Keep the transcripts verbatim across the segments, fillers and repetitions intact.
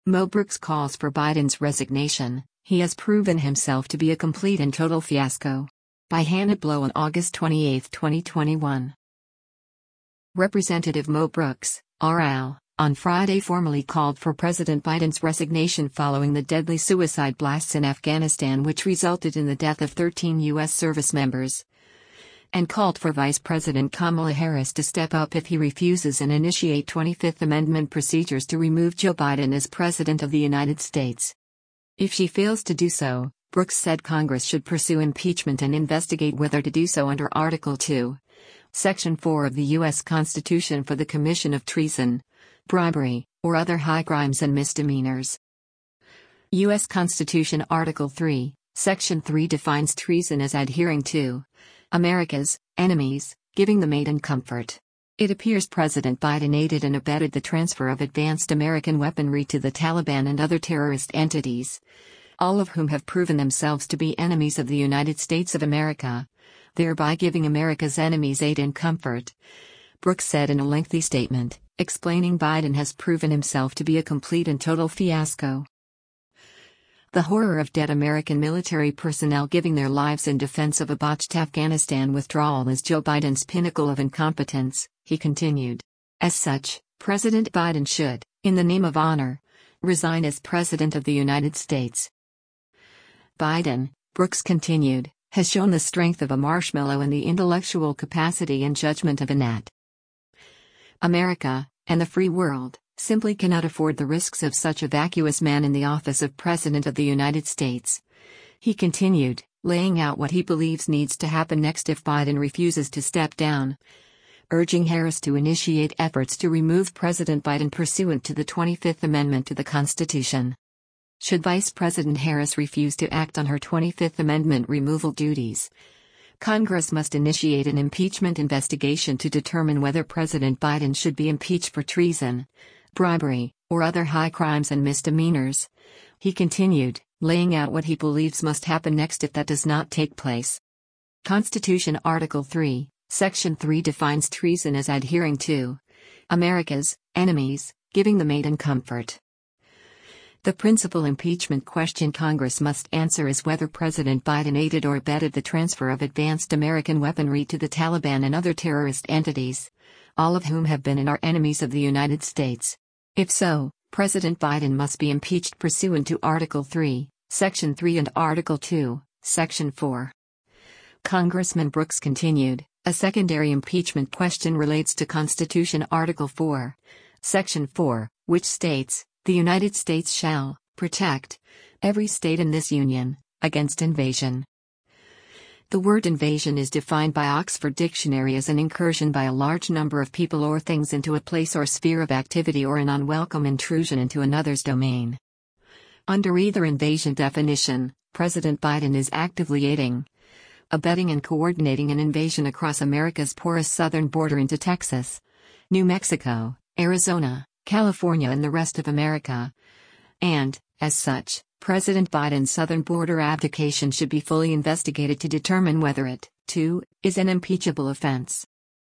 Mo Brooks calls for Biden's resignation. He has proven himself to be a complete and total fiasco. By Hannah Blow on August twenty-eighth, twenty twenty-one. Representative Mo Brooks, R L, on Friday formally called for President Biden's resignation following the deadly suicide blasts in Afghanistan which resulted in the death of thirteen U S service members, and called for Vice President Kamala Harris to step up if he refuses and initiate twenty-fifth Amendment procedures to remove Joe Biden as President of the United States. If she fails to do so, Brooks said Congress should pursue impeachment and investigate whether to do so under Article two, Section four of the U S Constitution for the commission of treason, bribery, or other high crimes and misdemeanors. U S Constitution Article three, Section three defines treason as adhering to America's enemies, giving them aid and comfort. It appears President Biden aided and abetted the transfer of advanced American weaponry to the Taliban and other terrorist entities, all of whom have proven themselves to be enemies of the United States of America, thereby giving America's enemies aid and comfort. Brooks said in a lengthy statement, explaining Biden has proven himself to be a complete and total fiasco. The horror of dead American military personnel giving their lives in defense of a botched Afghanistan withdrawal is Joe Biden's pinnacle of incompetence, he continued. As such, President Biden should, in the name of honor, resign as President of the United States. Biden, Brooks continued, has shown the strength of a marshmallow and the intellectual capacity and judgment of a gnat. America, and the free world, simply cannot afford the risks of such a vacuous man in the office of President of the United States. He continued, laying out what he believes needs to happen next if Biden refuses to step down, urging Harris to initiate efforts to remove President Biden pursuant to the twenty-fifth Amendment to the Constitution. Should Vice President Harris refuse to act on her twenty-fifth Amendment removal duties, Congress must initiate an impeachment investigation to determine whether President Biden should be impeached for treason, bribery, or other high crimes and misdemeanors. He continued, laying out what he believes must happen next if that does not take place. Constitution Article three, Section three defines treason as adhering to America's enemies, giving them aid and comfort. The principal impeachment question Congress must answer is whether President Biden aided or abetted the transfer of advanced American weaponry to the Taliban and other terrorist entities, all of whom have been and are enemies of the United States. If so, President Biden must be impeached pursuant to Article three, Section three and Article two, Section four. Congressman Brooks continued, a secondary impeachment question relates to Constitution Article four, Section four, which states, the United States shall protect every state in this union against invasion. The word invasion is defined by Oxford Dictionary as an incursion by a large number of people or things into a place or sphere of activity or an unwelcome intrusion into another's domain. Under either invasion definition, President Biden is actively aiding, abetting and coordinating an invasion across America's porous southern border into Texas, New Mexico, Arizona, California and the rest of America. And, as such, President Biden's southern border abdication should be fully investigated to determine whether it, too, is an impeachable offense.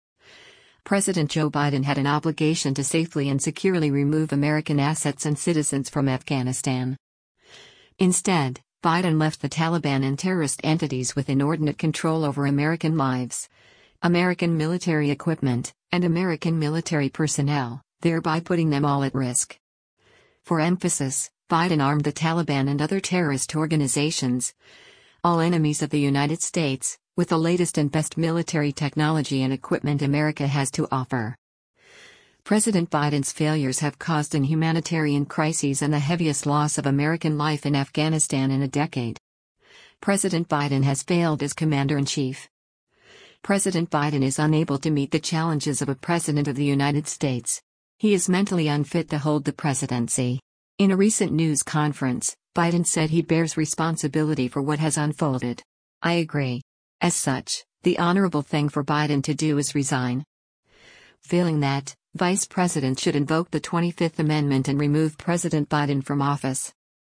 President Joe Biden had an obligation to safely and securely remove American assets and citizens from Afghanistan. Instead, Biden left the Taliban and terrorist entities with inordinate control over American lives, American military equipment, and American military personnel, thereby putting them all at risk. For emphasis, Biden armed the Taliban and other terrorist organizations, all enemies of the United States, with the latest and best military technology and equipment America has to offer. President Biden's failures have caused an humanitarian crisis and the heaviest loss of American life in Afghanistan in a decade. President Biden has failed as commander-in-chief. President Biden is unable to meet the challenges of a president of the United States. He is mentally unfit to hold the presidency. In a recent news conference, Biden said he bears responsibility for what has unfolded. I agree. As such, the honorable thing for Biden to do is resign. Failing that, Vice President should invoke the twenty-fifth Amendment and remove President Biden from office.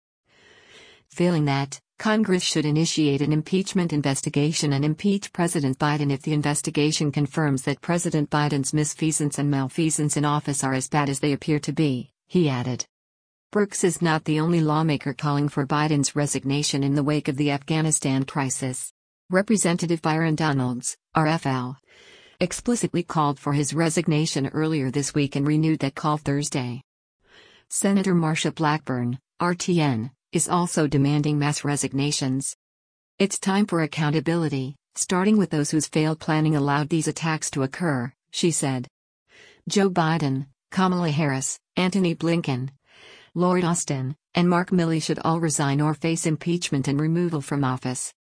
Failing that, Congress should initiate an impeachment investigation and impeach President Biden if the investigation confirms that President Biden's misfeasance and malfeasance in office are as bad as they appear to be, he added. Brooks is not the only lawmaker calling for Biden's resignation in the wake of the Afghanistan crisis. Representative Byron Donalds, R F L, explicitly called for his resignation earlier this week and renewed that call Thursday. Senator Marsha Blackburn, R T N, is also demanding mass resignations. It's time for accountability, starting with those whose failed planning allowed these attacks to occur, she said. Joe Biden, Kamala Harris, Antony Blinken, Lloyd Austin, and Mark Milley should all resign or face impeachment and removal from office.